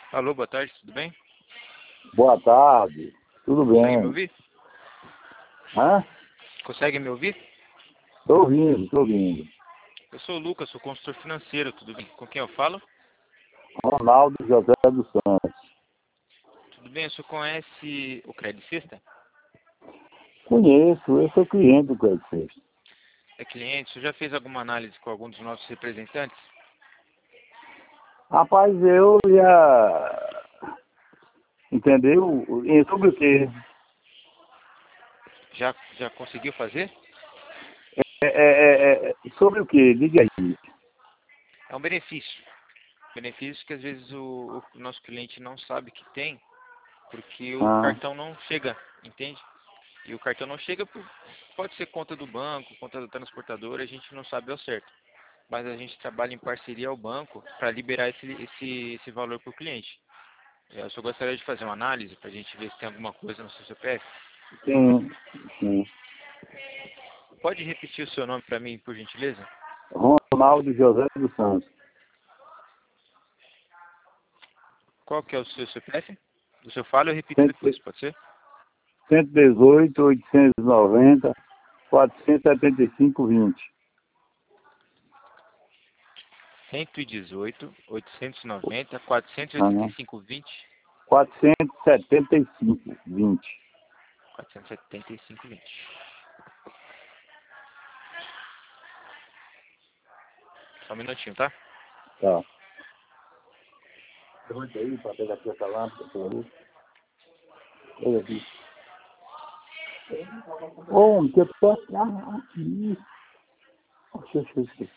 Alô, boa tarde, tudo bem? Boa tarde, tudo Consegue me bem? ouvir? Hã? Consegue me ouvir? Tô ouvindo, tô ouvindo. Eu sou o Lucas, sou consultor financeiro, tudo bem? Com quem eu falo? Ronaldo José dos Santos. Tudo bem, o senhor conhece o Credicista? Conheço, eu sou cliente do Credit Suisse. É cliente? O senhor já fez alguma análise com algum dos nossos representantes? Rapaz, eu já... Entendeu? E sobre o quê? Já conseguiu fazer? Sobre o quê? Diga aí. É um benefício. Benefício que às vezes o nosso cliente não sabe que tem, porque o Ah, cartão não chega, entende? E o cartão não chega, pode ser conta do banco, conta da transportadora, a gente não sabe ao certo. Mas a gente trabalha em parceria ao banco para liberar esse valor para o cliente. Eu só gostaria de fazer uma análise para a gente ver se tem alguma coisa no seu CPF. sim, sim. Pode repetir o seu nome para mim, por gentileza? Ronaldo José dos Santos. Qual que é o seu CPF? Do seu falo eu repito depois, pode ser? 118, 890, 475, 20. 118, 890, Aham. 485, 20, 475, 20. 475, 20. Só um minutinho, tá? Tá. Levanta aí para pegar aqui essa lâmpada, por favor. Olha aqui. Ô, que eu tô aqui. Oxe, oxe, oxe.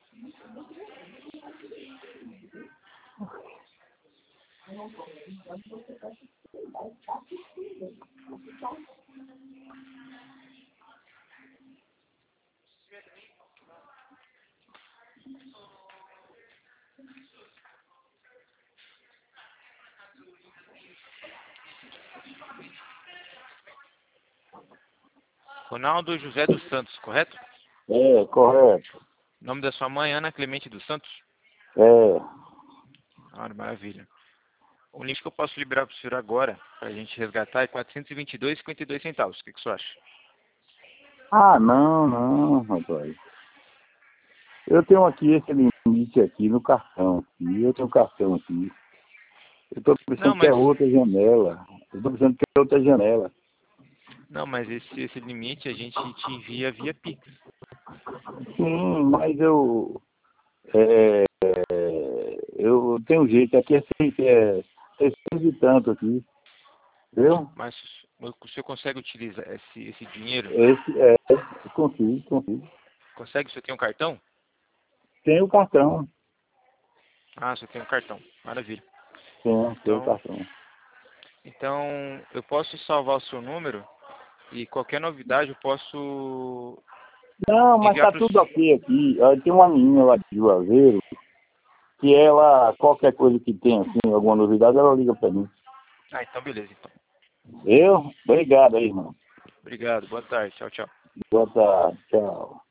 Ronaldo José dos Santos, correto? É, correto. Nome da sua mãe, Ana Clemente dos Santos? É. Ah, maravilha. O limite que eu posso liberar para o senhor agora, para a gente resgatar, é 422,52 centavos. O que o senhor acha? Ah, não, não, rapaz. Eu tenho aqui esse limite aqui no cartão. E eu tenho cartão aqui. Eu tô Não, pensando que é mas outra janela. Eu tô pensando que é outra janela. não, mas esse limite a gente te envia via Pix. Sim, mas é, eu tenho jeito. Aqui é 600 e tanto aqui. Viu? Mas o senhor consegue utilizar esse dinheiro? Esse é. Consigo, consigo. Consegue? O senhor tem um cartão? Tem o cartão. Ah, o senhor tem um cartão. Maravilha. Tem o Então, cartão. então eu posso salvar o seu número e qualquer novidade eu posso Não, mas enviar tá para o tudo senhor. ok aqui. Tem uma menina lá de Juazeiro, que ela, qualquer coisa que tenha, assim, alguma novidade, ela liga pra mim. Ah, então beleza. Então. Eu? Obrigado aí, irmão. Obrigado. Boa tarde. Tchau, tchau. Boa tarde, tchau.